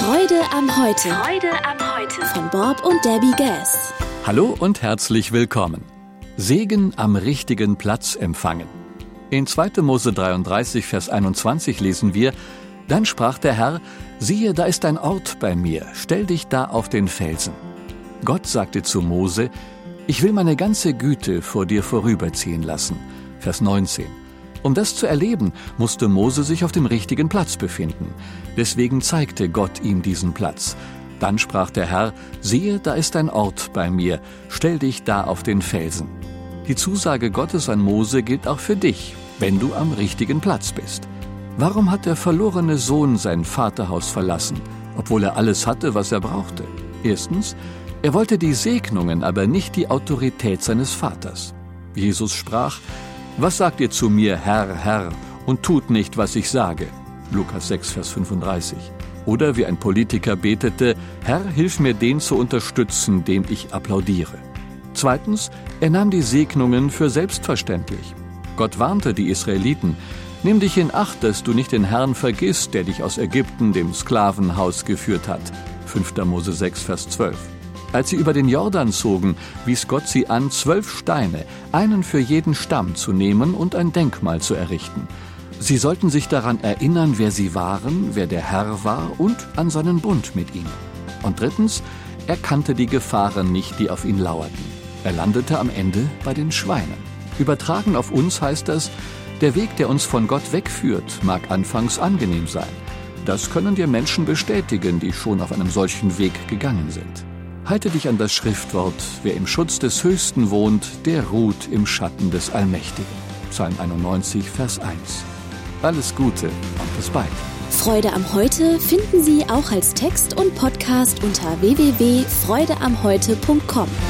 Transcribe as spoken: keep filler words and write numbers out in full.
Freude am Heute. Freude am Heute. Von Bob und Debbie Gass. Hallo und herzlich willkommen. Segen am richtigen Platz empfangen. In zweiter Mose dreiunddreißig, Vers einundzwanzig lesen wir: Dann sprach der Herr: Siehe, da ist ein Ort bei mir, stell dich da auf den Felsen. Gott sagte zu Mose: Ich will meine ganze Güte vor dir vorüberziehen lassen. Vers neunzehn. Um das zu erleben, musste Mose sich auf dem richtigen Platz befinden. Deswegen zeigte Gott ihm diesen Platz. Dann sprach der Herr: Siehe, da ist ein Ort bei mir, stell dich da auf den Felsen. Die Zusage Gottes an Mose gilt auch für dich, wenn du am richtigen Platz bist. Warum hat der verlorene Sohn sein Vaterhaus verlassen, obwohl er alles hatte, was er brauchte? Erstens, er wollte die Segnungen, aber nicht die Autorität seines Vaters. Jesus sprach: Was sagt ihr zu mir, Herr, Herr, und tut nicht, was ich sage? Lukas sechs, Vers fünfunddreißig. Oder wie ein Politiker betete: Herr, hilf mir, den zu unterstützen, dem ich applaudiere. Zweitens, er nahm die Segnungen für selbstverständlich. Gott warnte die Israeliten: Nimm dich in Acht, dass du nicht den Herrn vergisst, der dich aus Ägypten, dem Sklavenhaus, geführt hat. fünfter Mose sechs, Vers zwölf. Als sie über den Jordan zogen, wies Gott sie an, zwölf Steine, einen für jeden Stamm zu nehmen und ein Denkmal zu errichten. Sie sollten sich daran erinnern, wer sie waren, wer der Herr war und an seinen Bund mit ihm. Und drittens, er kannte die Gefahren nicht, die auf ihn lauerten. Er landete am Ende bei den Schweinen. Übertragen auf uns heißt das: Der Weg, der uns von Gott wegführt, mag anfangs angenehm sein. Das können dir Menschen bestätigen, die schon auf einem solchen Weg gegangen sind. Halte dich an das Schriftwort: Wer im Schutz des Höchsten wohnt, der ruht im Schatten des Allmächtigen. Psalm einundneunzig, Vers eins. Alles Gute und bis bald. Freude am Heute finden Sie auch als Text und Podcast unter w w w punkt freude am heute punkt com.